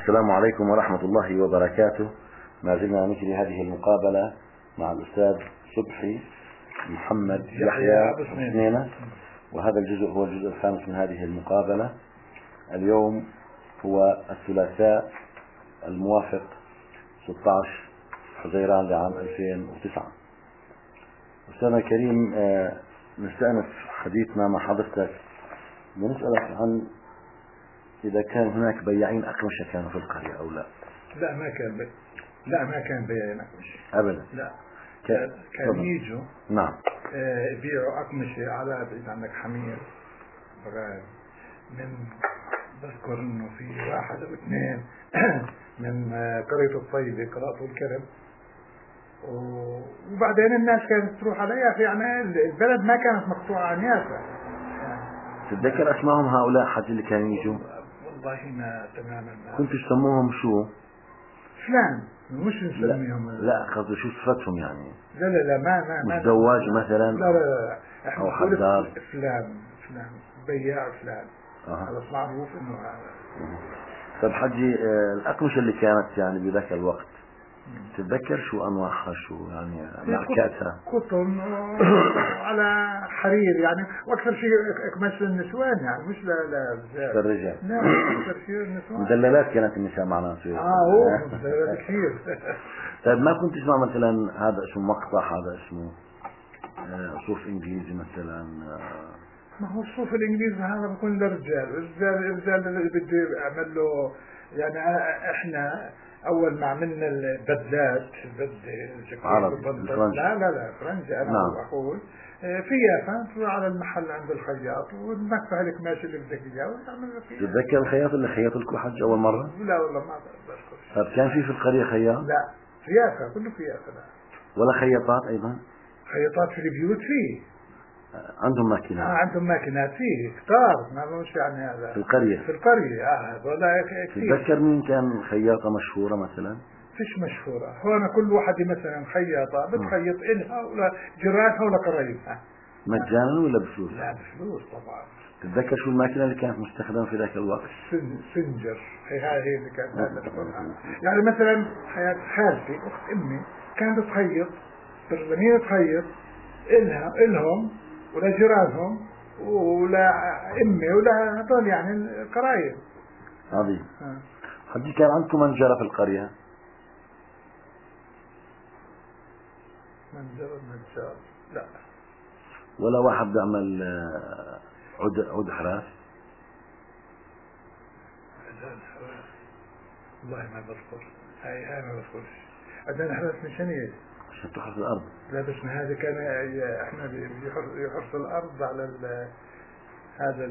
السلام عليكم ورحمة الله وبركاته. ما زلنا نجري هذه المقابلة مع الأستاذ صبحي محمد يحيى أبو سنينة، وهذا الجزء هو الجزء الخامس من هذه المقابلة. اليوم هو الثلاثاء الموافق 16 حزيران لعام 2009. أستاذنا الكريم، نستأنف حديثنا مع حضرتك ونسألك عن إذا كان هناك بياعين أقمشة كانوا في القرية أو لا. لا ما كان بياعين أقمشة أبدا. لا كان يجوا نعم يبيعوا أقمشة على بعيد عنك حمير بغاية من بذكر إنه في واحد أو اثنين من قرية الطيبة قراءة الكرم، وبعدين الناس كانت تروح على يافا، يعني البلد ما كانت مقطوعة عن يافا. تتذكر أسمائهم هؤلاء حد اللي كانوا يجوا؟ والله ما تماما. كنت تسموهم شو؟ فلان، مش نسميهم. لا قصدي شو صفتهم يعني؟ لا ما مش زواج مثلا؟ لا احنا أو حداد فلان بياع فلان. هذا معروف انه هذا. طيب حجي، الأقمشة اللي كانت يعني بذاك الوقت تتذكر شو أنواعها، شو يعني ماركاتها؟ قطن على حرير يعني، واكثر شيء اقماش للنسوان يعني، مش للرجال. نعم اكثر شيء النسوان. مدللات كانت النساء معناته. هو مدللات كثير. طيب ما كنت تسمع مثلا هذا اسمه مقطع، هذا اسمه صوف انجليزي مثلا؟ ما هو الصوف الانجليزي هذا بيكون للرجال، الرجال اللي بده يعمل له يعني. احنا اول ما عملنا البدلات عربي لا فرنسي انا اقول في يافا تروح على المحل عند الخياط ونكفي القماش اللي بدك اياه وتعمل لك اياه. تتذكر الخياط اللي خيط لكم حج اول مره؟ لا والله ما بذكر. طيب كان في القريه خياط؟ لا في يافا، كله في يافا. لا ولا خياطات ايضا؟ خياطات في البيوت فيه. عندهم ماكينات؟ عندهم ماكينات فيه كتار، ما مش يعني هذا في القريه. هذول كثير. تتذكر مين كان خياطه مشهوره مثلا؟ فيش مشهوره هون، كل واحد مثلا خياطه بتخيط إلها ولا جيرانها ولا قرايبها. مجانا ولا بفلوس؟ لا بفلوس طبعا. تتذكر شو الماكينه اللي كانت مستخدمه في ذاك الوقت؟ سنجر، هي اللي كانت يعني مثلا حياة خالتي اخت امي كانت تخيط برزمية، تخيط إلهم ولا جيرانهم ولا امي ولا هذول يعني القرايب. عظيم. حدي كان عندكم منجرة في القرية؟ منجر لا. ولا واحد بيعمل عود حراس؟ والله ما بذكر. هاي ما بذكرش. عندنا حراس مشانية عشان تحرث الأرض. لا بس ما هذا كان احنا يحرث الأرض على هذا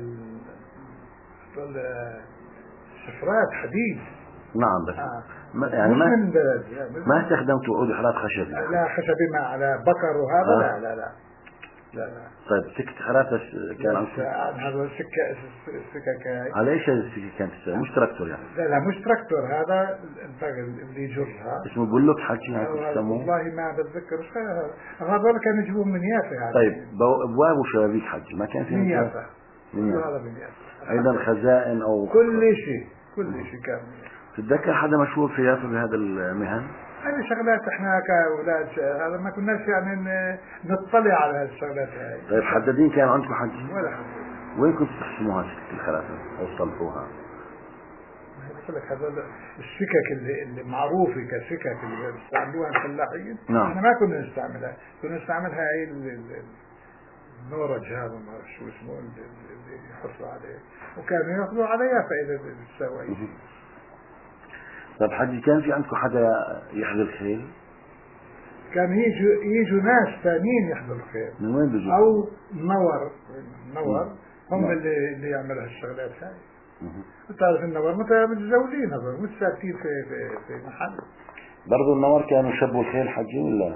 شفرات حديد. نعم بس يعني ما استخدمتوا عود حراس خشبي؟ لا خشبي، ما على بكر وهذا. لا طيب سكة حراس كان عندكم؟ هذا سكة على ايش هذه السكة كانت تسوي؟ مش تراكتور يعني؟ لا مش تراكتور، هذا البغل اللي يجرها اسمه بلوك حكي هذا يسموه؟ والله ما بتذكر. هذول كانوا يجيبون من يافا يعني. طيب ابواب وشبابيك حجي ما كان في من يافا؟ هذا من يافا. ايضا خزائن او كل شيء كان. تتذكر حدا مشهور في يافا بهذا المهن؟ هذه شغلات احنا كأولاد هذا ما كناش يعني نطلع على هذه الشغلات هاي. طيب حدادين كان عندكم حجي؟ ولا حد. وين كنتوا تحسموها سكة الخلافة او تصلحوها؟ بقول لك هذول السكك اللي معروفة كسكك اللي بيستعملوها الفلاحين. نعم. احنا ما كنا نستعملها، كنا نستعملها هاي النورج، هذا ما شو اسمه اللي يحطوا عليه، وكانوا ياخذوا على يافا إذا بتسوي أي شيء. طيب حجي كان في عندكم حدا يحذي الخيل؟ كان يجوا ناس ثانيين يحذوا الخيل. من وين بيجوا؟ أو نور هم اللي يعملوا هالشغلات هاي. تعرف النور متزوجين، هذول مش ساكتين في محل. برضو النور كانوا يشبوا الخيل حجي ولا؟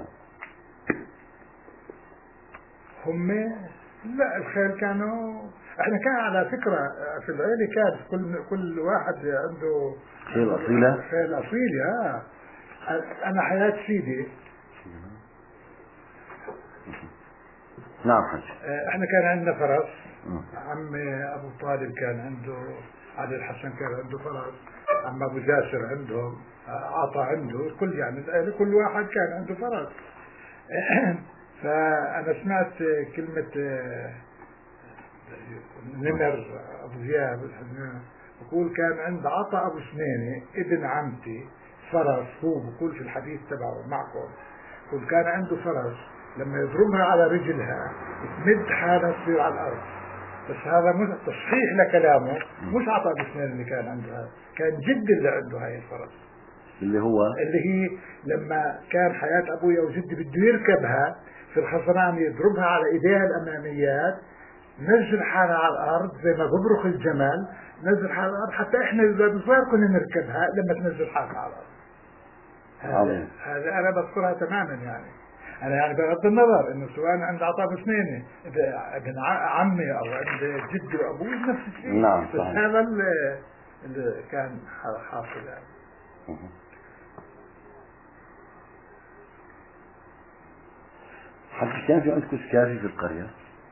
هم لا، الخيل كانوا احنا كان على فكرة في العيلة كان كل واحد عنده خيل أصيلة. خيل أصيلة. أنا حياة سيدي. نعم حج. احنا كان عندنا فرس. عمي أبو طالب كان عنده، علي الحسن كان عنده فرس، عم ابو جاسر عندهم عطى عنده الكل، يعني كل واحد كان عنده فرس. فانا سمعت كلمة نمر ابو زياد بقول كان عند عطا ابو سنينة ابن عمتي فرس، هو بقول في الحديث تبعه معكم، بقول كان عنده فرس لما يضربها على رجلها تمد حالها تصير على الارض. بس هذا مش تصحيح لكلامه، مش عطا ابو سنين اللي كان عنده هذا، كان جد اللي عنده هاي الفرس، اللي هي لما كان حياة ابويا وجدي بده يركبها في الخزران يضربها على ايديها الاماميات، نزل حالها على الارض زي ما ببرخ الجمل، نزل حالها على الارض حتى احنا اذا صغار كنا نركبها لما تنزل حالها على الارض. هذا انا بذكرها تماما، يعني انا يعني بغض النظر انه سواء عند عطاء بسنينة ابن عمي او عند جدي وابوي نفس الشيء. نعم بس هذا اللي كان حاصل يعني. حتى كان في عندكم سكافي في القرية؟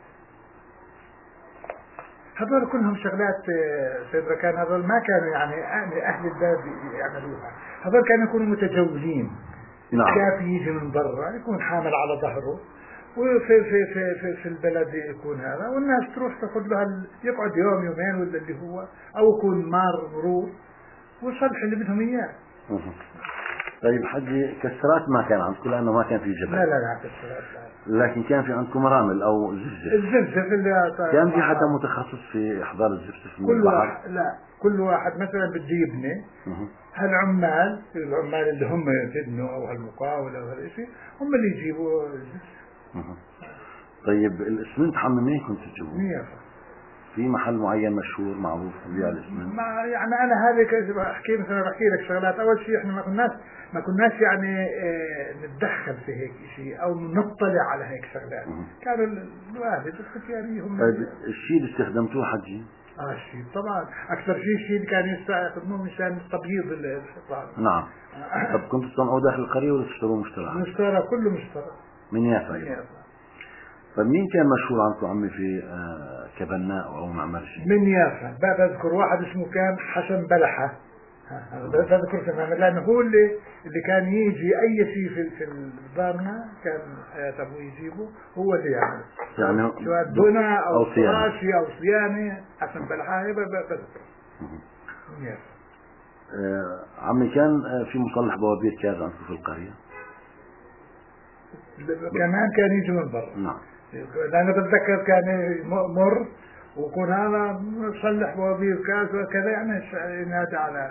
هذول كلهم شغلات سيد ركان، هذول ما كانوا يعني أهل البلد يعملوها، هذول كانوا يكونوا متجولين. نعم. كافي يجي من برا يكون حامل على ظهره، وفي في في في, في البلد يكون هذا، والناس تروح تاخذ له يقعد يوم يومين ولا اللي هو، أو يكون مرور ويصلح اللي بدهم إياه. طيب حجي كسرات ما كان عندكم لأنه ما كان في جبل؟ لا كسرات لا. لكن كان في عندكم مرامل أو زفزف؟ الزفزف اللي كان في حدا متخصص في إحضار الزفزف من البحر؟ كل واحد مثلا بده يبني، هالعمال اللي هم يبنوا أو هالمقاولة أو هالشيء هم اللي يجيبوا الزفزف. طيب الإسمنت منين كنت تجيبوه؟ نيافة. في محل معين مشهور معروف بيع الاسمنت؟ يعني انا هذه بحكي مثلا بحكي لك شغلات. اول شيء احنا ما كناش يعني نتدخل في هيك شيء او نطلع على هيك شغلات. كانوا الوالد والختياري هم. طيب الشيء اللي استخدمتوه حجي؟ الشيء طبعا اكثر شيء اللي كانوا يستخدموه مشان تبييض الحيطان. نعم. طب كنتوا تصنعوه داخل القرية ولا تشتروه مشترى؟ مشترى، كله مشترى من يافا. طيب مين كان مشهور عندكم عمي في كبناء او معمر شيء؟ من يافا بذكر واحد اسمه كان حسن بلحة، بذكر تماما لانه هو اللي كان يجي اي شيء في البارنا كان حياة ابوه يجيبه، هو اللي يعمل يعني سواء بناء او فراشي او صيانة. حسن بلحة بذكر من يافا. عمي كان في مصلح بوابير كاز عندكم في القرية؟ كمان كان يجي من برا. نعم. لأنا بتذكر كان مر وكون هذا صلح بوابير كاس وكذا، يعني ينادى على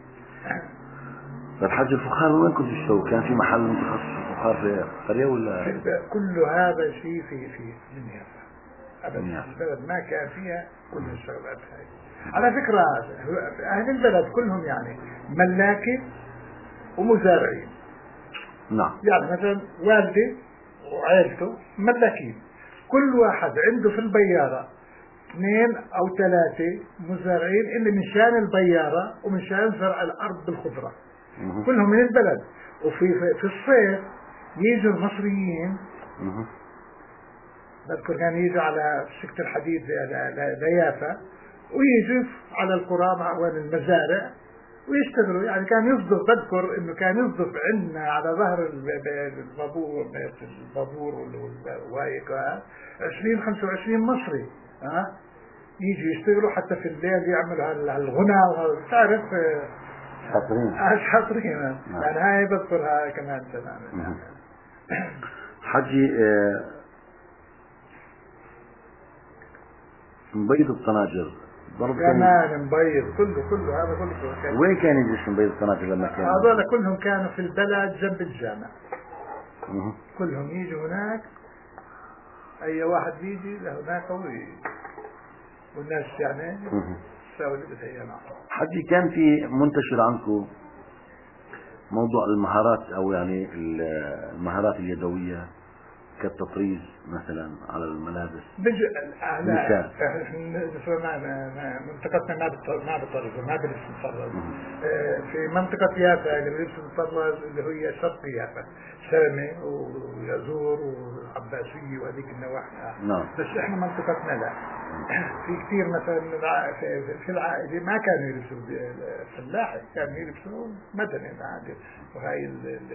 الحاج الفخار وين كنت تشتروا؟ كان في محل متخصص في الفخار في القرية ولا؟ كل هذا شيء في من يافا أبدا. البلد ما كان فيها كل الشغلات هاي. على فكرة أهل البلد كلهم يعني ملاكي ومزارعين. نعم. يعني مثلا والدي وعائلته ملاكين، كل واحد عنده في البيارة 2 أو 3 مزارعين اللي من شان البيارة ومن شان زرع الأرض بالخضرة. كلهم من البلد. وفي الصيف يجوا المصريين، بذكر كان يجوا على سكة الحديد ليافا ويجوا على القرى مع المزارع ويشتغلوا. يعني كان يصدف، بذكر انه كان يصدف عندنا على ظهر البابور والوايك 20-25 مصري يجي يشتغلوا حتى في الليل يعملوا الغنى وتعرف شاطرين. يعني هاي بذكرها كمان تماما. حجي مبيض الطناجر كمان مبيض كله هذا كله. وين كان يجلس مبيض الطناجر لما كان؟ هذول كلهم كانوا في البلد جنب الجامع. كلهم يجوا هناك، اي واحد بيجي لهناك والناس يعني تساوي اللي بدها اياه معه. حجي كان في منتشر عندكم موضوع المهارات او يعني المهارات اليدوية كالتطريز مثلا على الملابس؟ لا منطقتنا ما بتطرز ما بلبس مطرز. في منطقة يافا اللي بلبس مطرز اللي هي شرق يافا، سلمة ويزور وعباسية وهذيك النواحي. بس احنا منطقتنا لا. في كثير مثلا في العائلة ما كانوا يلبسوا فلاحي، كانوا يلبسوا مدني عادي، وهاي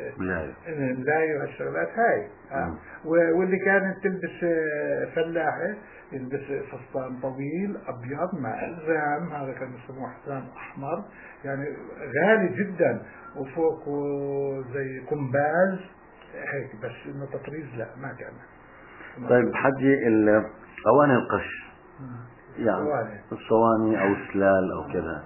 اللاي والشغلات هاي. واللي كانت تلبس فلاحي يلبس فستان طويل ابيض مع الزام، هذا كان يسموه حزام احمر يعني غالي جدا، وفوقه زي قنباز هيك، بس انه تطريز لا ما كان. طيب حجي اواني القش يعني الصواني او السلال او كذا،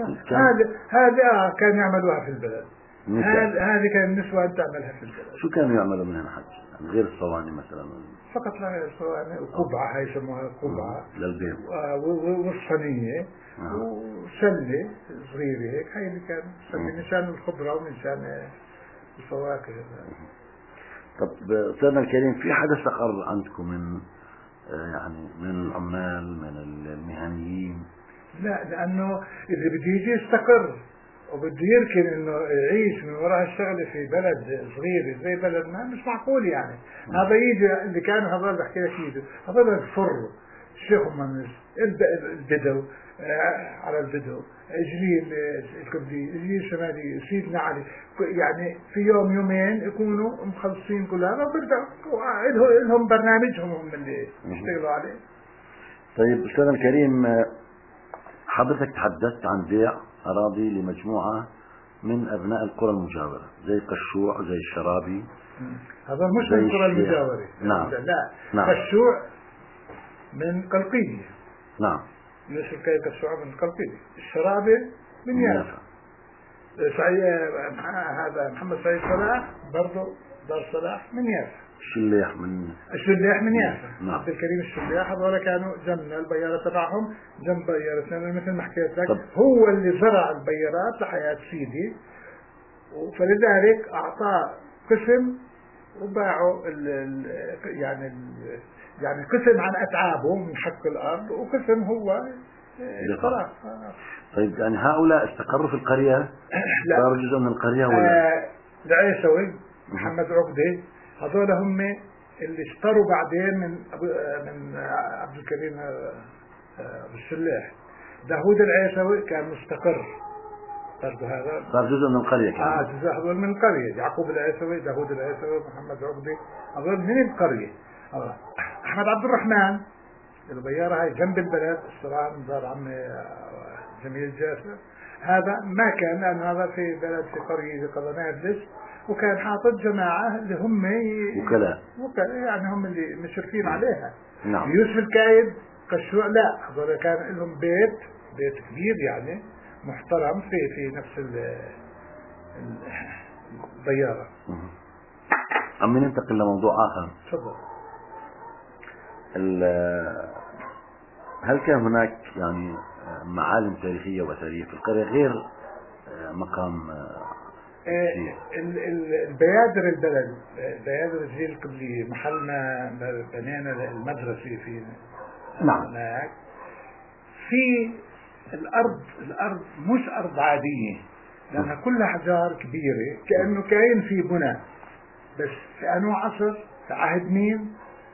هذا كان يعملوها في البلد. هذه كان النسوة تعملها في البلد. شو كانوا يعملوا منها حج يعني غير الصواني مثلا؟ فقط لا غير الصواني وقبعة، هاي يسموها قبعة للبيت، والصينية وسلة صغيرة هيك، هاي اللي كان نشان الخضرة ونشان الفواكه. طب أستاذنا الكريم، في حدا استقر عندكم من يعني من العمال من المهنيين؟ لا، لأنه إذا بده يجي يستقر وبده يركن إنه يعيش من وراء الشغلة في بلد صغير زي بلدنا مش معقول يعني. هذا يجي اللي كانوا هذول بحكي لك يجوا هذول الفر الشيخ منس البدو على البدو جليل الكبدي جليل شمالي سيدنا علي، يعني في يوم يومين يكونوا مخلصين كل هذا وبرجعوا لهم برنامجهم هم اللي يشتغلوا عليه. طيب أستاذنا الكريم، حضرتك تحدثت عن بيع أراضي لمجموعة من أبناء القرى المجاورة زي قشوع وزي الشرابي. هذا مش من القرى المجاورة. نعم. لا. نعم. قشوع من قلقية. نعم. مثل كي قشوع من قلقية. الشرابي من يافا. هذا محمد سعيد صلاح برضه دار صلاح من يافا. الشليح من يافا. نعم. عبد الكريم الشليح، هذول كانوا جنب البيارة تبعهم جنب بيارتنا مثل ما حكيت لك. هو اللي زرع البيارات لحياة سيدي، فلذلك أعطاه قسم وباعوا يعني قسم عن أتعابه من حق الأرض وقسم هو اشتراه. طيب يعني هؤلاء استقروا في القرية؟ صاروا جزء من القرية ولا؟ العيسوي محمد عقدة هذول هم اللي اشتروا بعدين من عبد الكريم الشليح. داوود العيسوي كان مستقر برضه، هذا صار جزء من القرية كان. جزء هذول من القرية. يعقوب العيسوي داوود العيسوي محمد عقدة هذول من القرية. أحمد عبد الرحمن البيارة هاي جنب البلد اشتراها من دار عمي جميل جاسر. هذا ما كان، لأن هذا في بلد في قرية قضنابلس، وكان حاطط جماعة اللي هم وكلاء يعني هم اللي مشرفين عليها. نعم. يوسف الكايد قشوع لا، هذول كان لهم بيت كبير يعني محترم في نفس البيارة. عم ننتقل لموضوع آخر. تفضل. هل كان هناك يعني معالم تاريخية وأثرية في القرية غير مقام البيادر البلد، بيادر الجيل القبلي، محل ما بنينا المدرسة في نعم. هناك في الأرض مش أرض عادية، لأنها كلها أحجار كبيرة كأنه كاين في بناء، بس في أنو عصر في عهد مين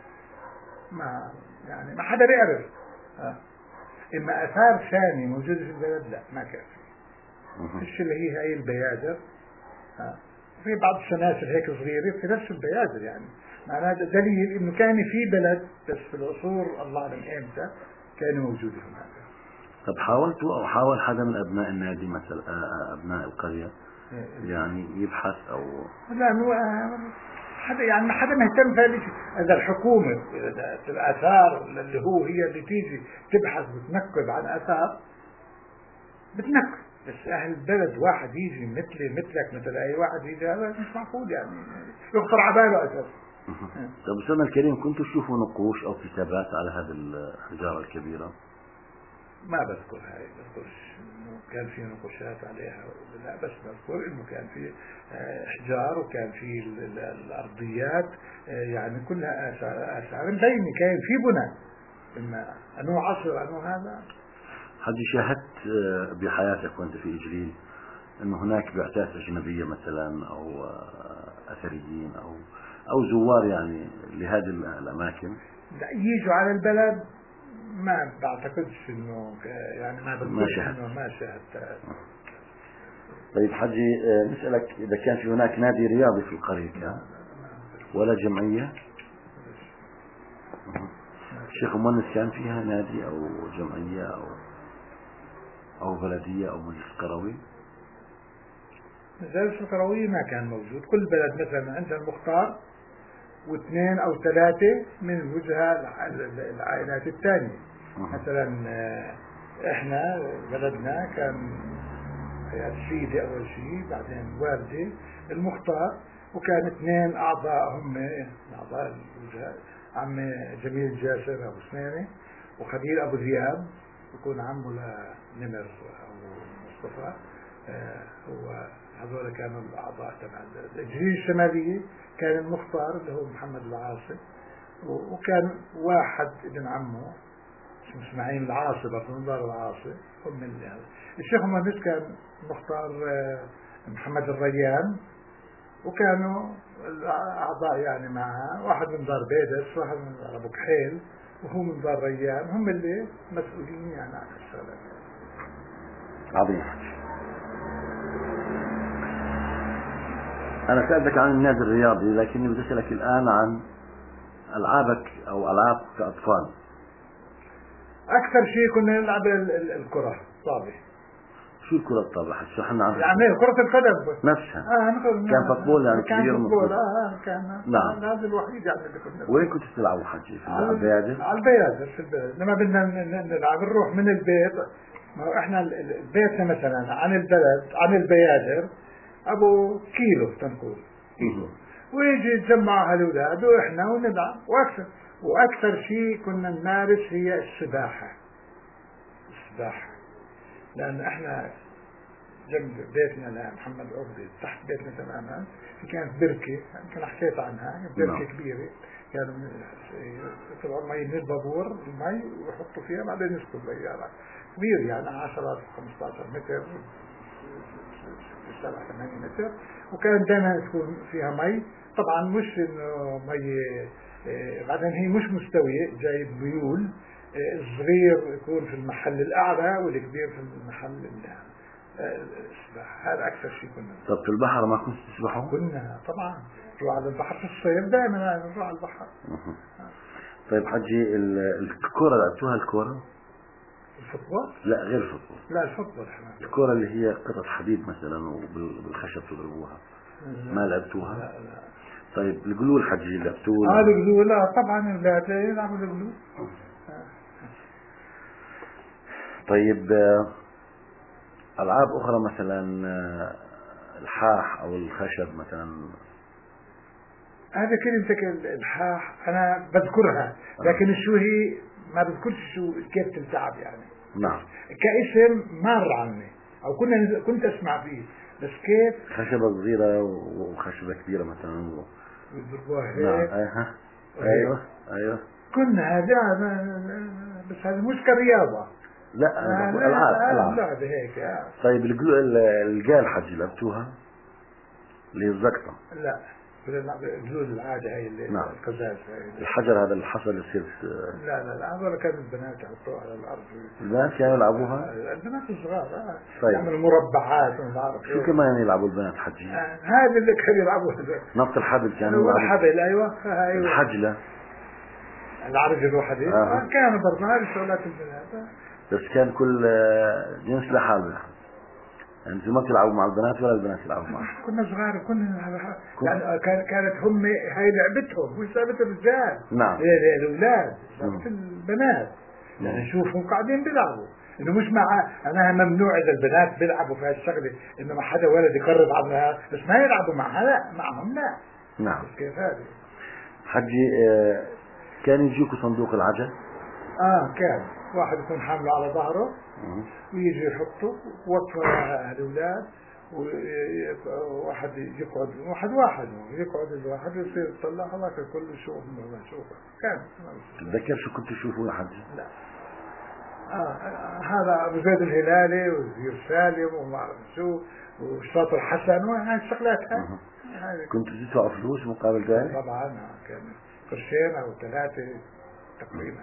ما حدا بيعرف. إما آثار ثانية موجودة في البلد لا ما كان فيش اللي هي البيادر. في بعض السناسل هيك صغيرة في نفس البيادر، يعني معناه دليل إنه كان في بلد، بس في العصور الله أعلم إمتى كانوا موجودين هناك. طب حاولتوا أو حاول حدا من أبناء النادي مثلا أبناء القرية يعني يبحث أو لا حدا يعني ما حدا مهتم بهذا الشيء؟ إذا الحكومة الآثار اللي هي اللي تيجي تبحث بتنقب عن آثار بتنقب، بس أهل البلد واحد يجي مثلك مثل أي واحد يجي، هذا مش معقول يعني يخطر على باله أساس. طب أستاذنا الكريم، كنتوا تشوفوا نقوش أو كتابات على هذه الحجارة الكبيرة؟ ما بذكر هاي، بذكرش كان في نقوشات عليها، لا بس بذكر انه كان في احجار وكان في الارضيات، يعني كلها اثار مبينه، كان في بناء، اما انه عصر انه هذا. حد شاهدت بحياتك وانت في إجليل انه هناك بعثات اجنبيه مثلا او اثريين او زوار يعني لهذه الاماكن يجوا على البلد؟ ما بعتقدش انه يعني ما شاهدت. انه ما شاهدت. طيب حجي نسألك إذا كان في هناك نادي رياضي في القرية كان ولا جمعية؟ الشيخ مؤنس كان فيها نادي أو جمعية أو بلدية أو مجلس قروي؟ مجلس القروي ما كان موجود. كل بلد مثلا عندها المختار واثنين أو ثلاثة من الوجهة العائلات الثانية. مثلا احنا بلدنا كان سيدي أول شيء، بعدين والدي المختار، وكان اثنين أعضاء هم أعضاء الوجهة، عم جميل جاسر أبو سنينة وخليل أبو ذياب، يكون عمه لنمر أو مصطفى. هو هذول كانوا الأعضاء تبع الإجليل الشمالية. كان المختار اللي هو محمد العاصي، وكان واحد ابن عمه اسمه اسماعيل العاصي من دار العاصي، هم من هذا. الشيخ مهندس كان مختار محمد الريان، وكانوا الأعضاء يعني معه واحد من دار بيدس، واحد من دار أبو كحيل، وهو من دار ريان، هم اللي مسؤولين يعني عن الشغلات. عظيم. أنا سألتك عن النادي الرياضي، لكني بدي أسألك الآن عن ألعابك أو ألعاب كأطفال. أكثر شيء كنا نلعب الكرة الطابة. شو الكرة الطابة؟ شو احنا عم يعني كرة القدم نفسها. كان فوتبول يعني كان كبير فوتبول. مفروض. كان نعم. هذا الوحيد يعني اللي كنا. وين كنتوا تلعبوا حجي؟ في البيادر؟ على البيادر، في البيادر. لما بدنا نلعب نروح من البيت، ما هو احنا بيتنا مثلا عن البلد عن البيادر ابو كيلو تنقول كيلو، ويجي يتجمع هالولاد واحنا ونلعب. واكثر شيء كنا نمارس هي السباحة. لان احنا جنب بيتنا لمحمد عقدي تحت بيتنا تماما كانت بركة، يمكن حكيت عنها، بركة كبيرة، كانوا يطلعوا مي من البابور المي ويحطوا فيها بعدين يسقوا البيارة كبير، يعني 10 15 متر 7-8 متر، وكان دائما تكون فيها مي. طبعا مش انه مي، بعدين هي مش مستوية، جايب بيول، الصغير يكون في المحل الأعلى والكبير في المحل السباحة. هذا أكثر شيء كنا. طب في البحر ما كنت تسبحوا؟ كنا طبعا نروح على البحر في الصيف، دائما نروح على البحر. طيب حجي الكرة لعبتوها الكرة؟ الفوتبول؟ لا غير الفوتبول. لا الفوتبول. الكرة اللي هي قطعة حديد مثلا وبالخشب تضربوها، ما لعبتوها؟ لا. طيب القلول حجي لعبتوه؟ القلول لا طبعا لا يلعبوا القلول. طيب ألعاب أخرى مثلا الحاح أو الخشب مثلا؟ هذا كلمتك الحاح أنا بذكرها، لكن شو هي ما بذكرش شو كيف تلعب يعني. نعم. كاسم مر عني أو كنت أسمع فيه، بس كيف خشبة صغيرة وخشبة كبيرة مثلا يضربوها هيك. نعم. أيوة كنا هذا بس هذا مش كرياضة. لا ألعاب لعبة هيك. طيب القال حجي لعبتوها اللي الزقطة؟ لا القلول العادة هاي اللي نعم. القزاز الحجر هذا اللي حصل يصير لا هذول كانوا البنات يحطوها على الأرض. البنات كانوا يلعبوها؟ البنات الصغار طيب. يعملوا مربعات وما بعرف شو كمان يلعبوا البنات حجي؟ هذا اللي كانوا يلعبوها نط الحبل كانوا يلعبوا. الحبل أيوة. الحجلة العرج الوحدي كانوا برضه هذه شغلات البنات. بس كان كل جنس لحاله، يعني انتوا ما تلعبوا مع البنات ولا البنات يلعبوا معكم؟ كنا صغار يعني كانت هم هاي لعبتهم، مش لعبة الرجال. نعم. الأولاد لعبة البنات، يعني نشوفهم قاعدين بيلعبوا، انه مش انا ممنوع اذا البنات بيلعبوا في هالشغله انه ما حدا ولد يقرب عنها، بس ما يلعبوا معها لا معهم لا. نعم. بس كيف هذه حجي كان يجيكوا صندوق العجل؟ كان واحد يكون حامله على ظهره ويجي يحطوا وقفة الأولاد، وواحد يقعد واحد الواحد يصير يطلع هذاك الكل يشوف ما يشوفه. كان تتذكر شو كنت تشوفه يا حج؟ لا هذا أبو زيد الهلالي وزير سالم وما أعرف شو وشاطر حسن وهاي الشغلات هاي. كنت تدفع فلوس مقابل ذلك؟ طبعا كان قرشين أو 3 تقريبا.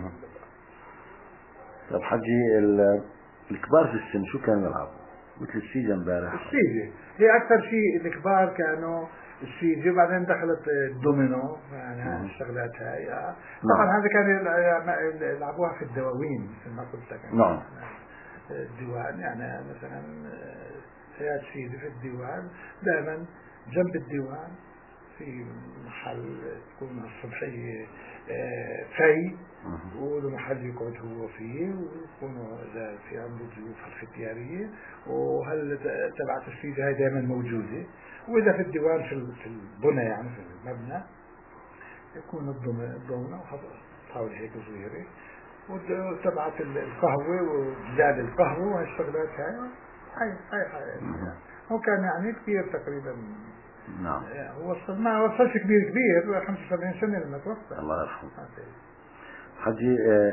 طب حجي الكبار في السن شو كانوا يلعبوا؟ مثل السيجا امبارح. السيجا هي أكثر شيء، الكبار كانوا السيجا، بعدين دخلت الدومينو يعني الشغلات هاي. طبعا هذا كان يلعبوها في الدواوين مثل ما قلت لك. نعم. الديوان يعني مثلا سياد سيدي في الديوان دائما جنب الديوان في محل تكون الصبحية في وله محل يقعد هو فيه، ويكونوا إذا في عنده ضيوف الختيارية، وهل تبعت السيدة هاي دائما موجودة. وإذا في الديوان في البنى يعني في المبنى يكون الضمنة وحاول هيك صغيرة، وتبعت القهوة وجلال القهوة وهالشغلات هاي هو كان يعني كبير تقريبا. نعم. ما وصلش كبير 75 سنة لما توفى الله يرحمه. حجي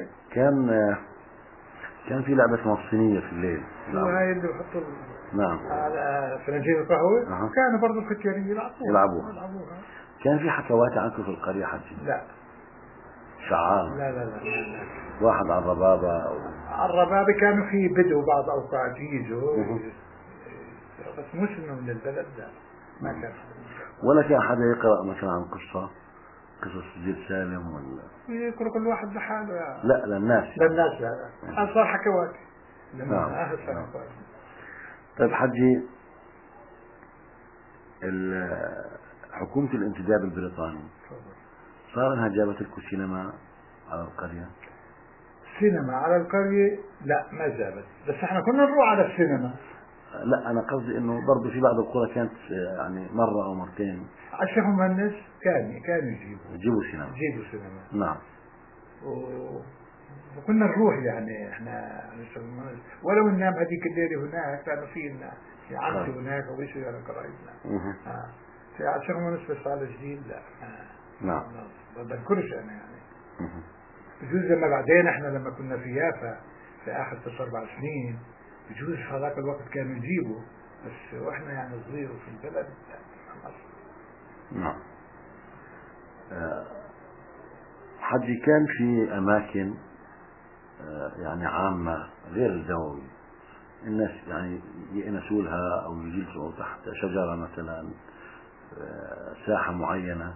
كان في لعبة موصينية في الليل. هاي اللي بحطوا نعم على فناجين القهوة. كانوا برضو الختياريين يلعبوها. كان في حكوات عنكم في القرية حجي؟ لا شعار؟ لا. واحد على الربابة على الربابة كانوا في بدو بعض أوقات يجوا بس مش إنه من البلد لا ما كان. ولا كان حدا يقرأ مثلا عن قصص زيد سالم ولا يقرأ كل واحد بحاله يعني. لا للناس لا صار حكوات. نعم. طيب حجي حكومة الانتداب البريطاني صار انها جابت لكم سينما على القرية؟ سينما على القرية لا ما جابت، بس احنا كنا نروح على السينما. لا انا قصدي انه برضه في بعض القرى كانت يعني مرة او مرتين. الشيخ مهندس كانوا يجيبوا سينما. نعم. وكنا نروح يعني احنا ولو ننام هذيك الليلة هناك كانوا في عمتي هناك وبيشوا على قرايبنا. في الشيخ مهندس بس على جديد لا. نعم. ما بذكرش انا يعني. بجوز لما بعدين احنا لما كنا في يافا في اخر 4 سنين بجوز في هذاك الوقت كانوا يجيبوا، بس واحنا يعني صغير وفي البلد نعم. حجي كان في اماكن يعني عامة غير الدواوي الناس يعني يأنسوا لها او يجلسوا تحت شجرة مثلا ساحة معينة؟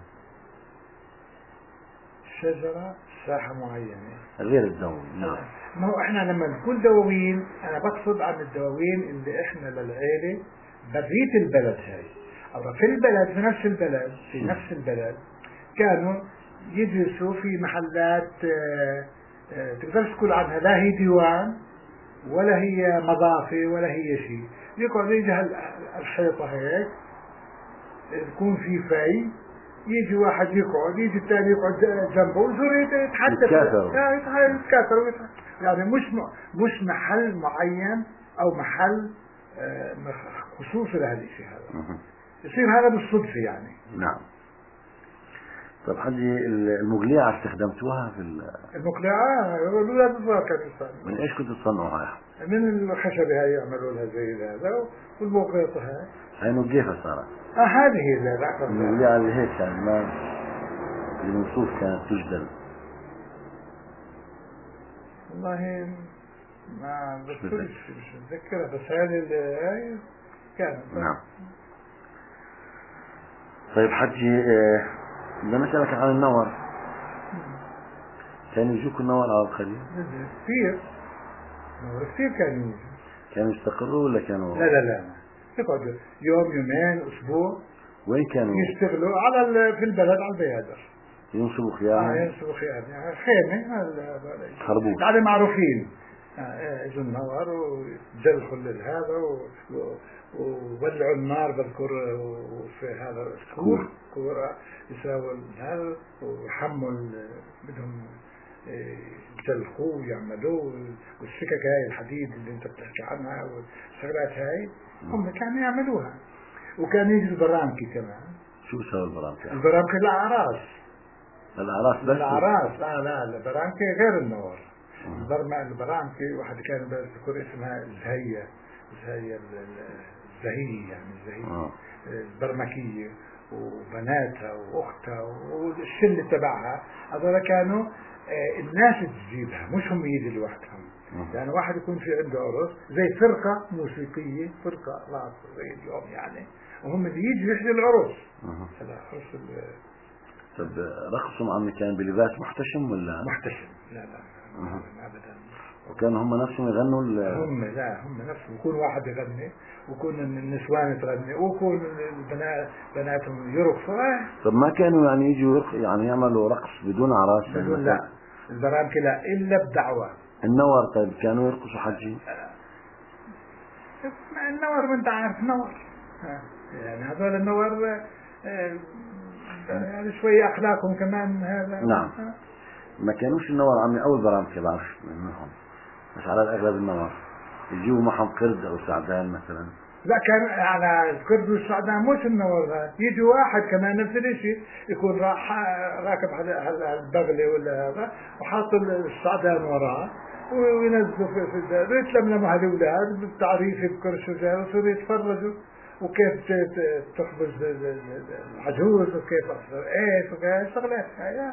ساحة معينة غير الدواوين. نعم. ما هو احنا لما نقول دواوين انا بقصد عن الدواوين اللي احنا للعيلة برية البلد هاي او في البلد في نفس البلد كانوا يجلسوا في محلات تقدرش تقول عنها لا هي ديوان ولا هي مضافة ولا هي شيء. يقعد يجي الحيطة هيك يكون في يجي واحد يقعد يجي الثاني يقعد جنبه ويصير يتحدثوا يعني مش محل معين او محل خصوصي لهذا الشيء هذا يصير هذا بالصدفة يعني. نعم. طب حجي المقليعة استخدمتوها في المقليعة؟ الأولاد الصغار كانوا يستخدموا. من ايش كنتوا تصنعوها؟ من الخشبة هاي يعملوا لها زي هذا والمقيطة هاي نظيفة صارت. هذه المقليعة اللي هيك يعني ما اللي من صوف كانت تجدل. والله ما بذكرش مش متذكرها بس هذه اللي كانت. نعم. طيب حجي بدنا نسألك عن النور. كانوا يجوكوا النور على القرية؟ كثير كانوا يستقروا ولا كانوا؟ لا يقعدوا يوم يومين أسبوع. وين كانوا؟ يشتغلوا في البلد على البيادر. ينصبوا خيام؟ ينصبوا خيام يعني خيمة خربوش يعني معروفين. يجوا النور وجلخوا هذا وولعوا النار بذكر وفي هذا كور يساووا هذا وحموا بدهم يسلخوه ويعملوه، والسكك هاي الحديد اللي انت بتحكي عنها والشغلات هاي هم كانوا يعملوها. وكان يجي البرامكي كمان. شو سوى البرامكي؟ البرامكي الأعراس. الأعراس بس؟ الأعراس لا البرامكي غير النور. البرامكي واحد كان بذكر اسمها الزهية يعني الزهية البرمكية، وبناتها واختها والشله تبعها، هذول كانوا الناس تجيبها مش هم يجي لوحدهم. يعني واحد يكون في عنده عرس زي فرقة موسيقية، فرقة راس زي اليوم يعني، وهم اللي يجوا يحيوا العرس. هذا عرس. طب رقصهم عمي كان بلباس محتشم ولا؟ محتشم، لا ابدا. وكانوا هم نفسهم يغنوا هم نفسهم، يكون واحد يغني، ويكون النسوان تغني، ويكون بناتهم يرقصوا. طب ما كانوا يعني يجوا يعني يعملوا رقص بدون أعراس؟ بدون لا، البرامكي لا إلا بدعوة. النور طيب كانوا يرقصوا حجي؟ النور ما انت عارف نور، يعني هذول النور يعني شوية أخلاقهم كمان هذا. نعم. ما كانوش النور عمي أول برامكي بعرف منهم، بس على الأغلب النور يجيبوا معهم قرد أو سعدان مثلا. لا كان على القرد والسعدان مش النور هذا، يجي واحد كمان نفس الشيء، يكون راكب على البغلة ولا هذا، وحاط السعدان وراه، وينزلوا في الدار، يتلملموا على الأولاد بالتعريف، يذكر شو جاي، ويصيروا يتفرجوا وكيف تخبز العجوز وكيف أصدر إيش وكيف شغلات هاي.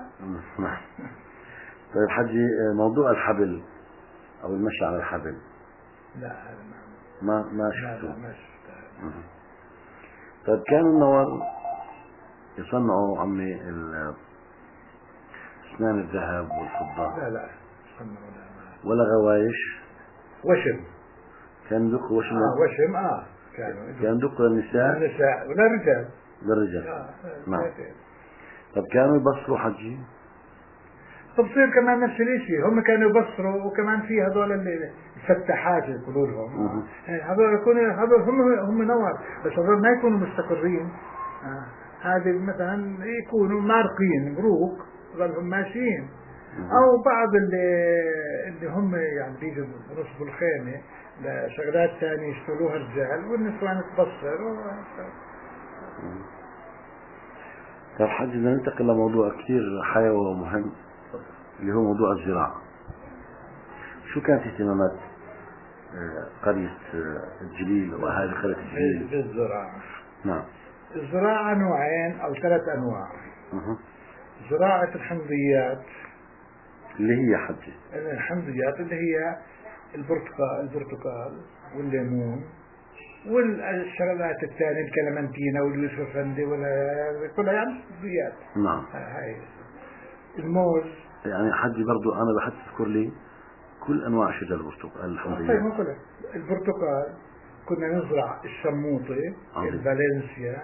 طيب حجي، موضوع الحبل أو المشي على الحبل، لا هذا ما شفته. لا ما شفته. طيب كانوا النوار يصنعوا عمي أسنان الذهب والفضة؟ لا ولا غوايش؟ وشم. كان دقوا وشم؟ وشم كان دقوا للنساء ولا الرجال؟ للرجال. نعم. طب كانوا يبصروا حجي؟ تبصير كمان نفس الشيء، هم كانوا يبصروا، وكمان في هذول الفتاحات يقولوا لهم، هذول يكونوا هذول هم نور، بس هذول ما يكونوا مستقرين. هذه مثلا يكونوا مارقين مروق ظلهم ماشيين، او بعض اللي هم يعني بيجوا بنصبوا الخيمه لشغلات ثانيه يشتغلوها الرجال، والنسوان تبصر. طيب حجي، بدنا ننتقل لموضوع كثير حيوي ومهم اللي هو موضوع الزراعة. شو كانت اهتمامات قرية الجليل وأهالي قرية الجليل بالزراعة؟ نعم. الزراعة نوعين أو 3 أنواع. زراعة الحمضيات اللي هي حجي الحمضيات اللي هي البرتقال والليمون والشغلات الثانية، الكلمنتينا واليوسف افندي كلها يعني حمضيات. نعم. هاي الموز يعني حجي برضو أنا بحث تذكر لي كل أنواع شجر البرتقال الحمضيات. طيب ما كلها. البرتقال كنا نزرع الشموطي، الفالنسيا،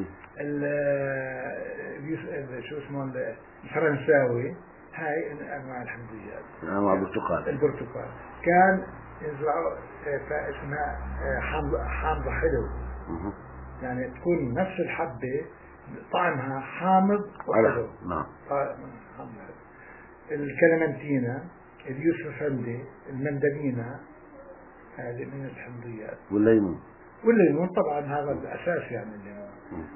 شو اسمه الفرنساوي، هاي انواع الحمضيات. انواع البرتقال كان يزرعوا اسمها حامض حلو، يعني تكون نفس الحبة طعمها حامض وحلو. نعم. الكلمنتينا، اليوسف افندي، المندلينا، هذه من الحمضيات. والليمون طبعا هذا الاساس يعني الليمون.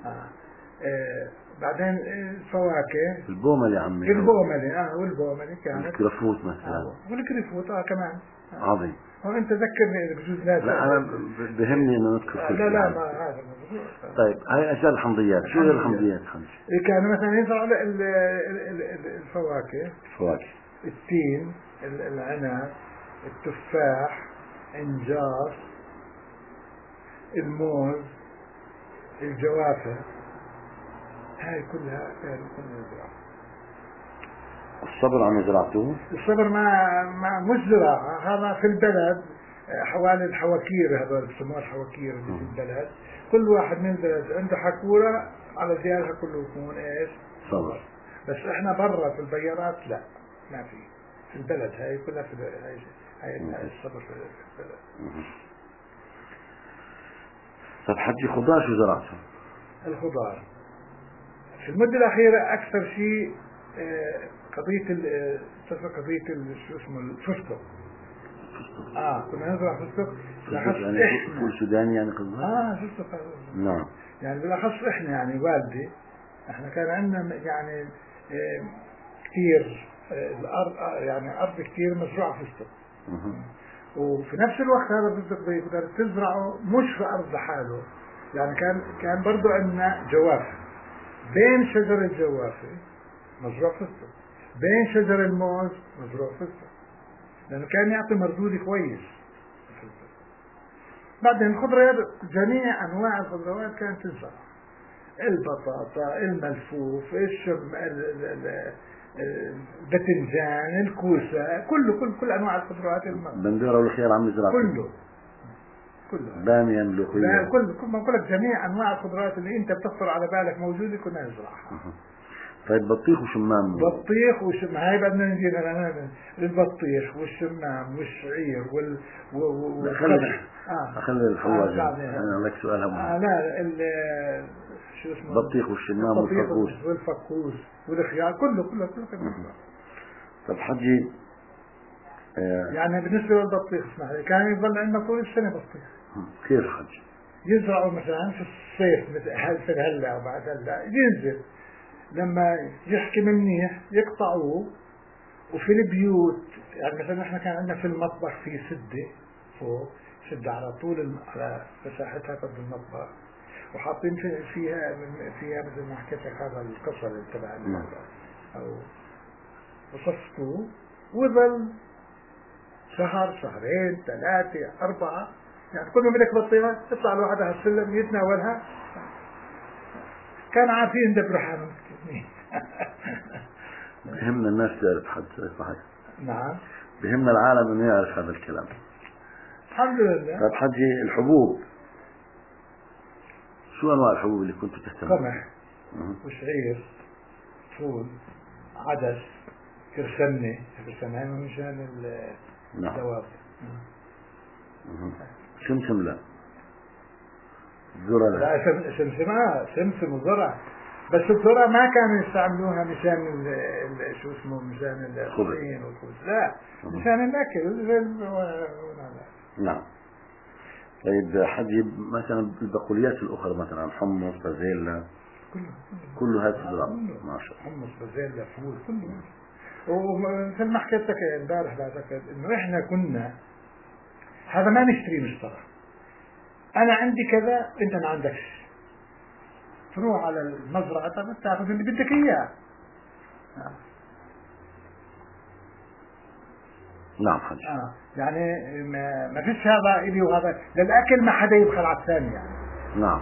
بعدين الفواكه، البومل يا عمي، والبومل كانت، الكرفوت مثلا، والكرفوت كمان. عظيم. وانت ذكرني بجوز ناس. لا انا بهمني انه نذكر كل شيء. لا ما هذا مضبوط. طيب هاي اشياء الحمضيات، شو هي الحمضيات خمسة؟ كانوا مثلا يزرعوا الفواكه، التين، العنب، التفاح، انجاص، الموز، الجوافة، هاي كلها كانوا يزرعوا. الصبر عم زرعتوه؟ الصبر ما مش زراعة، هذا في البلد حوالي الحواكير، هذول بسموها الحواكير اللي في البلد، كل واحد من البلد عنده حكورة على ديارها كله يكون ايش؟ صبر. بس احنا برا في البيارات لا، ما في البلد هاي كلها في هاي الصبر في البلد. طب حجي خضار شو زرعته؟ الخضار في المدة الأخيرة أكثر شيء قضية شو اسمه الفستق. كنا نزرع فستق بالأخص يعني فول سوداني يعني قصدك؟ فستق. نعم. يعني بالأخص إحنا يعني والدي إحنا كان عندنا يعني كثير الأرض يعني أرض كثير مزروعة فستق. وفي نفس الوقت هذا الفستق بيقدر تزرعه مش في أرض لحاله، يعني كان برضو عندنا جوافة، بين شجر الجوافة مزروع فستق، بين شجر الموز مزروع فستق، لأنه كان يعطي مردود كويس. بعدين الخضروات جميع أنواع الخضروات كانت تزرع، البطاطا، الملفوف، البتنجان، الكوسة، كل أنواع الخضروات. بندورة والخيار عم يزرع كله بامية، ملوخية، كل جميع أنواع الخضروات اللي أنت بتخطر على بالك موجودة كنا نزرعها. طيب بطيخ وشمام. بطيخ وشمام، هاي بدنا نجي البطيخ والشمام والشعير خلي الحواجة. أنا لك سؤال هم. شو اسمه؟ بطيخ والشمام والفقوس والخيار كله. طب حجي يعني بالنسبة للبطيخ اسمح لي كان يظل عندنا طول السنة بطيخ. كيف حجي؟ يزرعوا مثلا في الصيف مثل هلا وبعد هلا ينزل لما يحكي منيح يقطعوه، وفي البيوت يعني مثلا احنا كان عندنا في المطبخ في سدة فوق، سدة على طول على مساحتها قد المطبخ، وحاطين فيها مثل ما حكيت لك هذا القصر اللي تبع او وصفته، وظل شهر، شهرين، 3، 4، يعني كل ما بدك بطيخة يطلع الواحد على السلم يتناولها. كان عارفين دبر حالهم. بهمنا الناس تعرف حد صحيح. نعم. بهمنا العالم انه يعرف هذا الكلام. الحمد لله. طيب حجي الحبوب، شو انواع الحبوب اللي كنتوا تستخدموها؟ قمح وشعير، فول، عدس، كرسنة مشان الدواب. سمسم لا ذرة لا سمسم وذرة، بس الذرة ما كانوا يستعملوها مشان شو اسمه مشان الطحين والخبز، لا مشان الأكل. نعم. طيب حجي مثلا البقوليات الأخرى مثلا حمص، بازيلا، كله هذا الزراعة ما شاء الله. حمص، بازيلا، فول، كله. ومثل ما حكيت لك امبارح بعتقد انه احنا كنا هذا ما نشتري مشترى، انا عندي كذا انت ما عندكش، تروح على المزرعة تاخذ اللي بدك اياه. نعم حجي. يعني ما فيش هذا الي وهذا للاكل، ما حدا يبخل على الثاني يعني. نعم.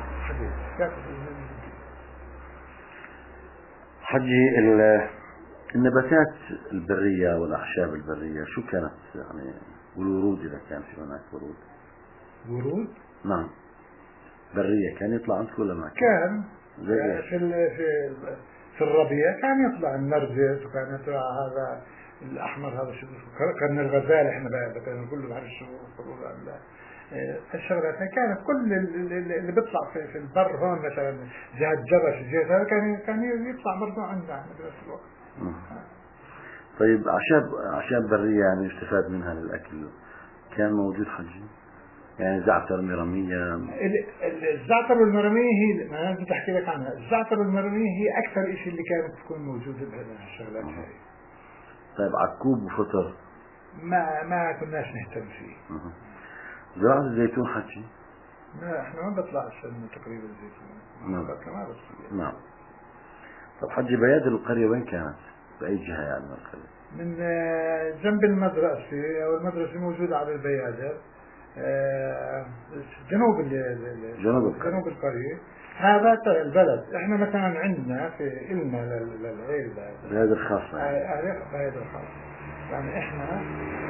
حجي النباتات البرية والأعشاب البرية شو كانت يعني، والورود إذا كان في هناك ورود؟ نعم برية كان يطلع عندكم ولا ما كان؟ في الربيع كان يطلع النرجس، وكان يطلع هذا الأحمر، هذا شو كان الغزال، احنا كنا كله بعرف شو الشغلات كانت كل اللي بيطلع في البر هون مثلا جهة جرش الجهة هذا كان يطلع برضه عندنا بنفس الوقت. طيب أعشاب برية يعني يستفاد منها للأكل كان موجود حجي؟ يعني زعتر، مرمية. الزعتر والمرمية هي ما أنا بدي أحكي لك عنها. الزعتر والمرمية هي أكثر شيء اللي كانت تكون موجودة بهذه الشغلات هاي. طيب عكوب وفطر ما كناش نهتم فيه. زراعة الزيتون حجي؟ لا احنا ما بطلعش لنا تقريبا الزيتون. نعم. طب حجي بيادر القرية وين كانت؟ بأي جهة يعني من القرية؟ من جنب المدرسة، أو المدرسة موجودة على البيادر، جنوب القرية. هذا البلد احنا مثلا عندنا في إلنا للعيلة بيادر خاصة بيادر خاصة، يعني احنا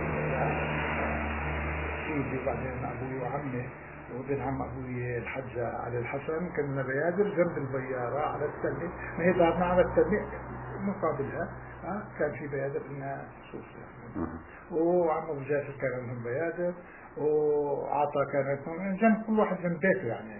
سيدي وبعدين أبوي وعمي وابن عم أبوي الحج علي الحسن كنا بيادر جنب البيارة على التلة، ما هي دارنا على التلة مقابلها كان في بيادر إنها خصوصية. وعم أبو جاسر كان لهم بيادر، وعطا كانت جنب كل واحد جنب بيته يعني.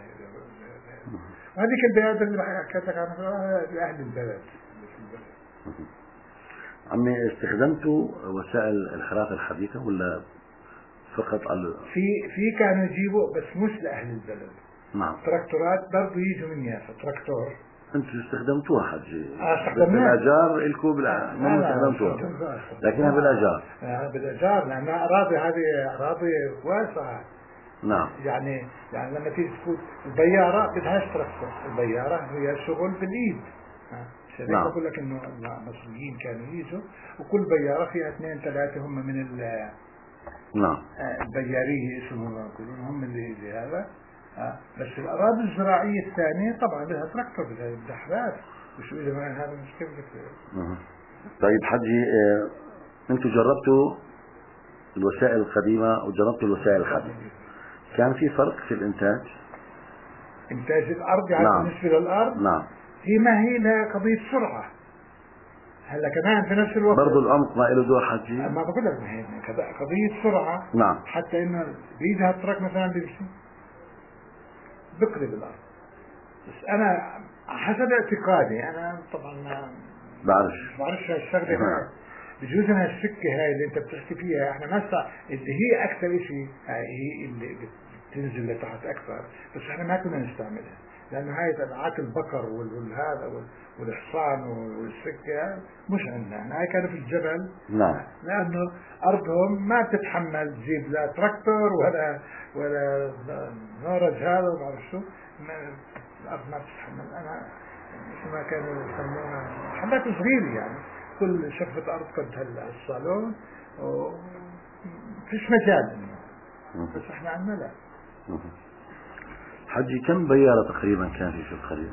هذيك البيادر اللي حكيت لك عنها لأهل البلد. عمي استخدمتوا وسائل الخراف الحديثة ولا فقط على في كانوا يجيبوا بس مش لأهل البلد. نعم. تراكتورات برضو يجوا من يافا تراكتور. انتوا استخدمتوها حجي استخدمناها بالاجار الكم ما استخدمتوها لكنها بالاجار. بالاجار لان اراضي هذه اراضي واسعه. نعم. يعني لما تيجي تفوت البياره بدهاش تراكتور، البياره هي شغل بالايد. عشان هيك بقول لك انه المصريين كانوا يجوا وكل بياره فيها 2 3 هم من نعم البياريه اسمهم يقولون هم اللي هذا. بس الأراضي الزراعية الثانية طبعا بدها تراكتور بدها حراس وشو إذا ما هذا مش كيف طيب حجي أنتوا جربتوا الوسائل القديمة وجربتوا الوسائل الحديثة، كان في فرق في الإنتاج؟ إنتاج الأرض يعني نعم. بالنسبة للأرض نعم. هي ما هي لها قضية سرعة. هلا كمان في نفس الوقت برضو العمق ما له دور حجي؟ ما بقول لك ما هي قضية سرعة. نعم. حتى إنه بيدها التراك مثلا بيمشي بقلب الأرض. بس أنا حسب اعتقادي أنا طبعا ما بعرفش هالشغلة. بجوز انها السكة هاي اللي انت بتحكي فيها احنا ما اللي هي اكثر شيء هي اللي بتنزل لتحت اكثر، بس احنا ما كنا نستعملها لانه هاي تبعات البقر والهذا والحصان والسكة مش عندنا، هاي كانوا في الجبل. نعم. لانه ارضهم ما بتتحمل تجيب لا تراكتور ولا نورج هذا وما بعرف شو، الارض ما بتتحمل. انا شو ما كانوا يسموها حملات صغيرة يعني كل شقفة أرض قد الصالون وفيش مجال بس احنا عندنا لا. حجي كم بيارة تقريبا كان في شوف خليل؟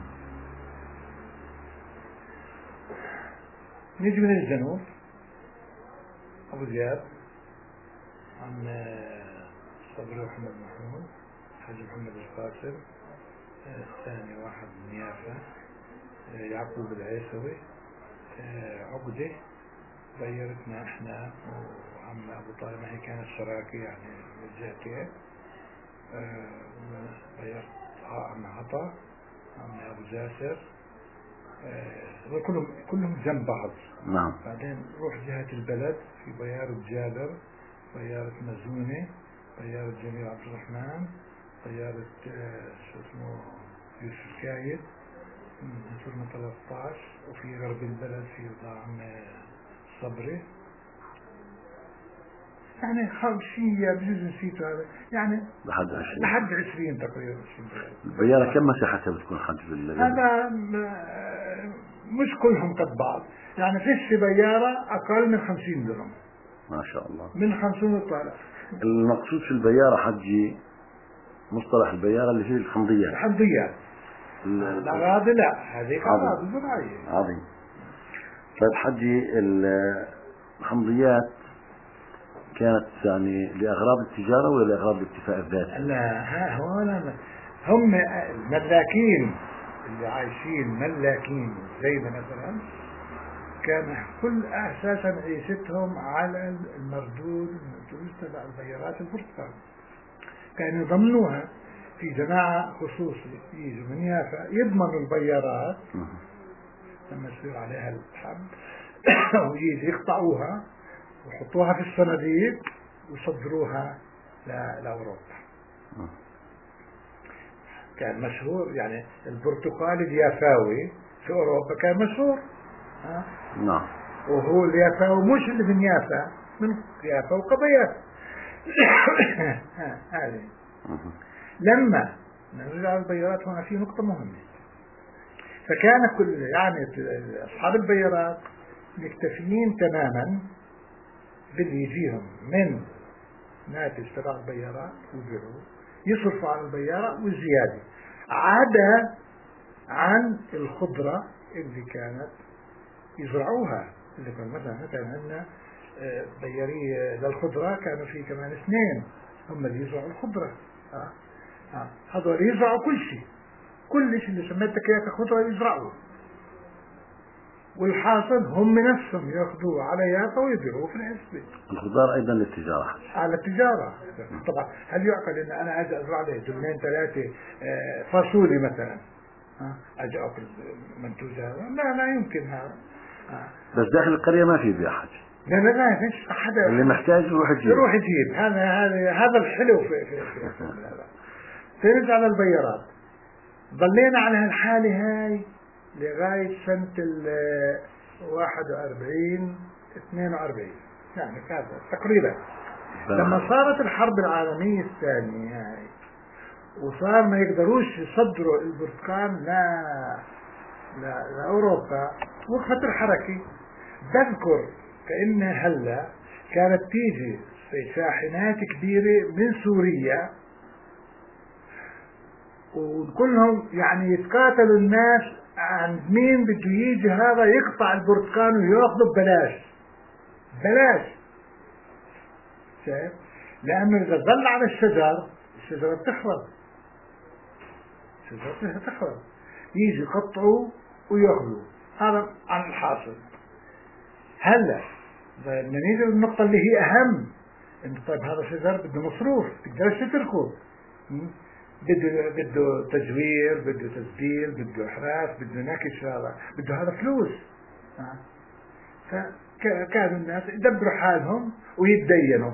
نيجي من الجنوب أبو زياد عن صبري محمد محمود حاج محمد القاسم، الثاني واحد من يافا يعقوب العيسوي، عقدة غيرتنا احنا وعم ابو طالب هي كانت شراكة يعني الجهتين. غيرت عم عطا عم ابو جاسر، كلهم جنب بعض. نعم. بعدين روح جهة البلد في بيارة جابر، بيارة مزونة، بيارة جميل عبد الرحمن، بيارة شو اسمه يوسف كايد صرنا 13، وفي غرب البلد في عم صبري يعني خمسية بجوز نسيته هذا يعني لحد 20 تقريبا. البيارة كم مساحتها بتكون حج هذا مش كلهم قد بعض يعني فيش بيارة أقل من 50 درهم ما شاء الله، من 50 وطالع. المقصود في البيارة حجي مصطلح البيارة اللي هي الحمضيات. الأراضي لا هذه أراضي زراعية. عظيم. طيب حجي الحمضيات كانت يعني لأغراض التجارة ولا لأغراض الاكتفاء الذاتي؟ لا هم الملاكين اللي عايشين ملاكين زينا مثلا كان كل أساسا عيشتهم على المردود تبع البيارات البرتقال، كانوا يضمنوها في جماعة خصوصي يجوا من يافا يضمنوا البيارات لما يصير عليها الحب ويجي يقطعوها ويحطوها في الصناديق ويصدروها لأوروبا. كان مشهور يعني البرتقال اليافاوي في أوروبا كان مشهور. نعم. وهو اليافاوي مش اللي من يافا، من يافا وقبيات. هذه لما نرجع البيارات هنا في نقطة مهمة، فكان كل يعني أصحاب البيارات مكتفيين تماما باللي يجيهم من ناتج تبع البيارات ويبيعوه يصرفوا على البيارة والزيادة، عدا عن الخضرة اللي كانت يزرعوها. اللي كان مثلا عندنا بيارية للخضرة كانوا في كمان 2 هم اللي يزرعوا الخضرة. هذول يزرعوا كل شيء اللي سميتك اياه كخضرة يزرعوه، والحاصل هم نفسهم ياخذوه على يافا ويبيعوه في الحسبة. الخضار ايضا للتجارة. على التجارة طبعا. هل يعقل ان انا اجي ازرع لي 2 3 فاصولي مثلا اجي اكل منتوج هذا؟ لا يمكن هذا. بس داخل القرية ما في بيع حاجة. لا فيش حدا، اللي محتاج يروح يجيب. هذا الحلو في نرجع للبيارات. ضلينا على هالحالة هاي لغاية سنة 41-42 يعني كذا تقريبا. لما صارت الحرب العالمية الثانية هاي وصار ما يقدروش يصدروا البرتقال لأوروبا، وقفت الحركة. بذكر كأن هلا كانت تيجي في شاحنات كبيرة من سوريا، وكلهم يعني يتقاتلوا الناس عن مين بده يجي هذا يقطع البرتقال وياخذه ببلاش. شايف؟ لأنه إذا ظل على الشجرة بتخرب، يجي يقطعوا وياخذوا. هذا عن الحاصل. هلا بدنا نيجي للنقطة اللي هي أهم، إنه طيب هذا الشجر بده مصروف، تقدرش تتركه، بده تزوير، بده تسجيل، بده إحراس، بده نكش، بده هذا فلوس. فكانوا الناس يدبروا حالهم ويتدينوا.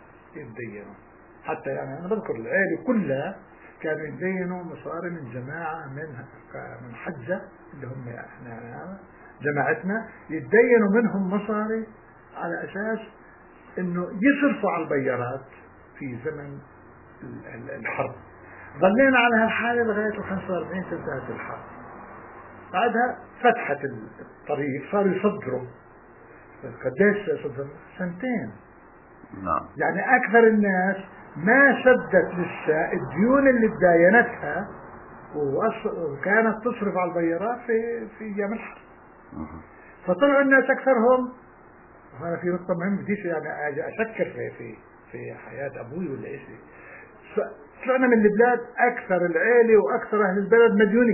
حتى يعني أنا بذكر العائلة كلها كانوا يتدينوا مصاري من جماعة من حجة اللي هم احنا جماعتنا، يتدينوا منهم مصاري على أساس إنه يصرفوا على البيارات في زمن الحرب. ظلينا على هالحالة لغاية 45 انتهت الحرب. بعدها فتحت الطريق، صاروا يصدروا. قديش صدروا؟ 2 سنين. نعم. يعني أكثر الناس ما سدت لسه الديون اللي تداينتها وكانت تصرف على البيارات في أيام الحرب. فطلعوا الناس أكثرهم. وهذا في نقطة مهمة بديش يعني أشكر في حياة أبوي ولا شيء. طلعنا من البلاد أكثر العائلة وأكثر أهل البلد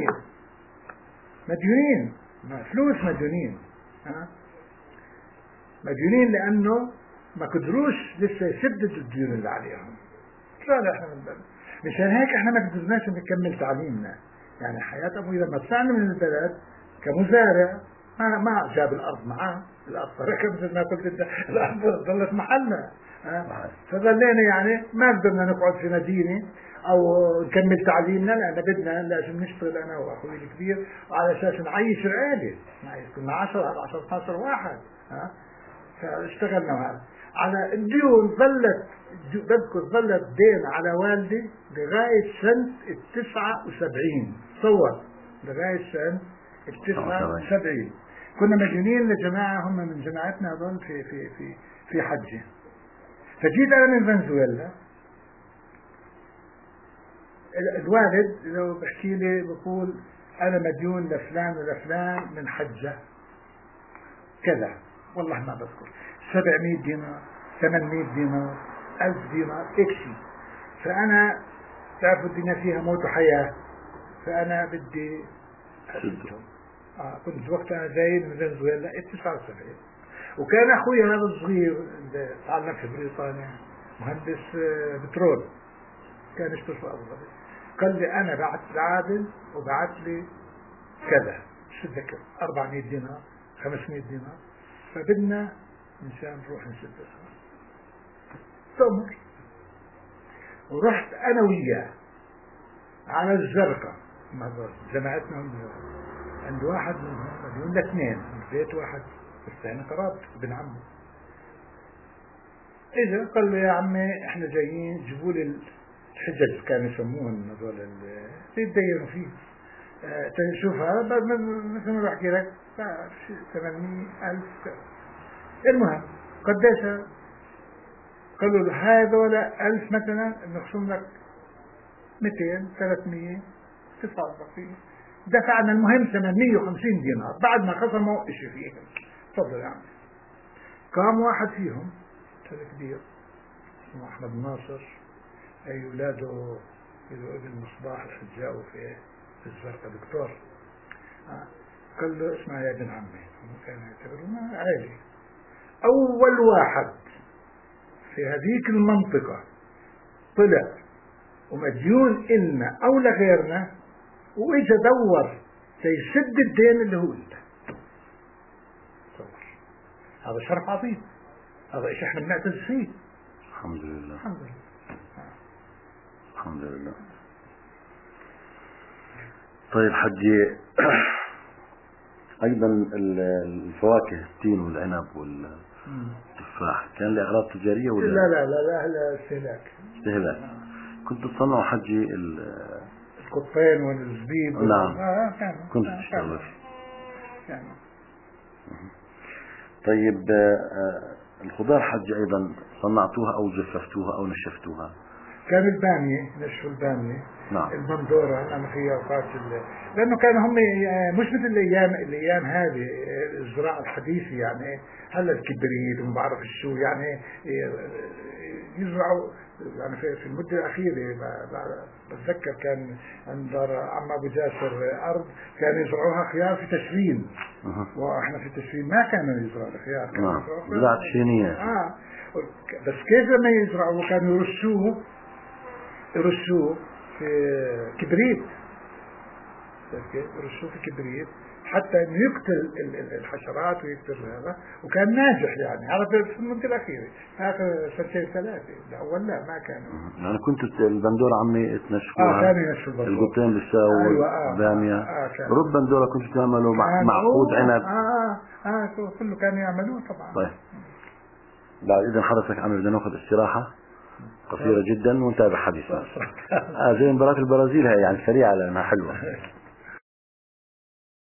مديونين فلوس، مديونين لأنه ما قدروش لسه يسددوا الديون اللي عليهم. طلعنا احنا من البلد. مشان هيك احنا ما قدرناش نكمل تعليمنا. يعني حياة أبوي لما طلعنا من البلد كمزارع ما جاب الأرض معاه، الأرض تركها مثل ما قلت انت، الأرض ظلت محلنا. فظلينا يعني ما قدرنا نقعد في مدينة أو نكمل تعليمنا، لأن بدنا لازم نشتغل أنا وأخوي الكبير على أساس نعيش العائلة. كنا 10-12 واحد. فاشتغلنا هذا على الديون. ظلت دين على والدي لغاية سنة 79. تصور لغاية سنة 79 كنا مديونين لجماعة هم من جماعتنا هذول في حجة. فجيت أنا من فنزويلا. الوالد لو بحكي لي بقول أنا مديون لفلان ولفلان من حجة كذا، والله ما بذكر، 700 دينار 800 دينار 1000 دينار اكشي. فأنا تعرفوا الدنيا فيها موت وحياة، فأنا بدي أسدهم. كنت وقتها جاي من فنزويلا 79. وكان أخوي هذا الصغير اللي تعلم في بريطانيا مهندس بترول، كان يشتغل في أبو ظبي. قال لي أنا بعت العادل وبعت لي كذا، شو ذكر 400 دينار 500 دينار، فبدنا مشان نروح نسد تمر. ورحت أنا وياه على الزرقاء، جماعتنا عند واحد منهم مديون ل2 من بيت واحد، الثاني قراب ابن عمه. إذا قال لي يا عمي احنا جايين جيبوا لي الحجج، كانوا يسموهم هذول اللي يتدينوا فيه. شوف هذا مثل ما بحكي لك 800,000. المهم قديش؟ قالوا له هذول 1000 مثلا نخصم لك 200 300 تدفع البقية. دفعنا المهم 850 دينار بعد ما خصموا اشي فيه. تفضل يا عمي. قام واحد فيهم كبير اسمه أحمد ناصر، أي أولاده ابن مصباح الحجاء في الزرقاء دكتور. قال له اسمع يا ابن عمي، كان يعتبرونه عائلي، أول واحد في هذيك المنطقة طلع ومديون إلنا أو لغيرنا وإجا دور سيسد الدين اللي هو إنت. هذا شرف عظيم، هذا شيء احنا بنعتز فيه. الحمد لله. الحمد لله. الحمد لله. طيب حجي، أيضا الفواكه التين والعنب والتفاح كان لأغراض تجارية ولا؟ لا استهلاك. استهلاك. كنت تصنعوا حجي القطين والزبيب. نعم. كنت كانوا تشتغل فيه. طيب الخضار حجي أيضا صنعتوها أو جففتوها أو نشفتوها؟ كان البامية، نشف البامية. نعم. البندورة أنا في أوقات لأنه كانوا هم مش مثل الأيام هذه الزراعة الحديثة، يعني هلا الكبريت وما بعرف شو، يعني يزرعوا يعني في المدة الأخيرة بتذكر كان عند عم أبو جاسر أرض كانوا يزرعوها خيار في تشرين. وإحنا في تشرين ما كانوا يزرعوا خيار، كانوا زراعة شينية. بس كيف لما يزرعوا كانوا يرشوه في كبريت، يرشوه في كبريت حتى انه يقتل الحشرات ويقتل هذا، وكان ناجح يعني. هذا في المدة الأخيرة، آخر سنتين ثلاثة. الأول لا ما كان. يعني كنت البندورة عمي تنشفوها؟ كانوا ينشفوا البندورة. القطين بالساو. أيوة. بامية. رب بندورة كنت تعملوا مع عقود عنب. كله كانوا يعملوه طبعا. طيب بعد إذن حضرتك عمي بدنا ناخذ استراحة قصيرة جدا ونتابع حديثنا. زي مباراة البرازيل هاي يعني سريعة لأنها حلوة.